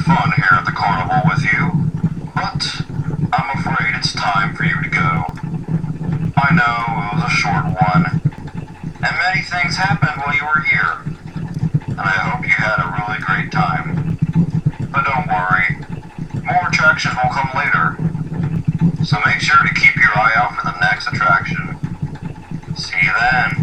fun here at the carnival with you, but I'm afraid it's time for you to go. I know it was a short one, and many things happened while you were here, and I hope you had a really great time. But don't worry, more attractions will come later, so make sure to keep your eye out for the next attraction. See you then.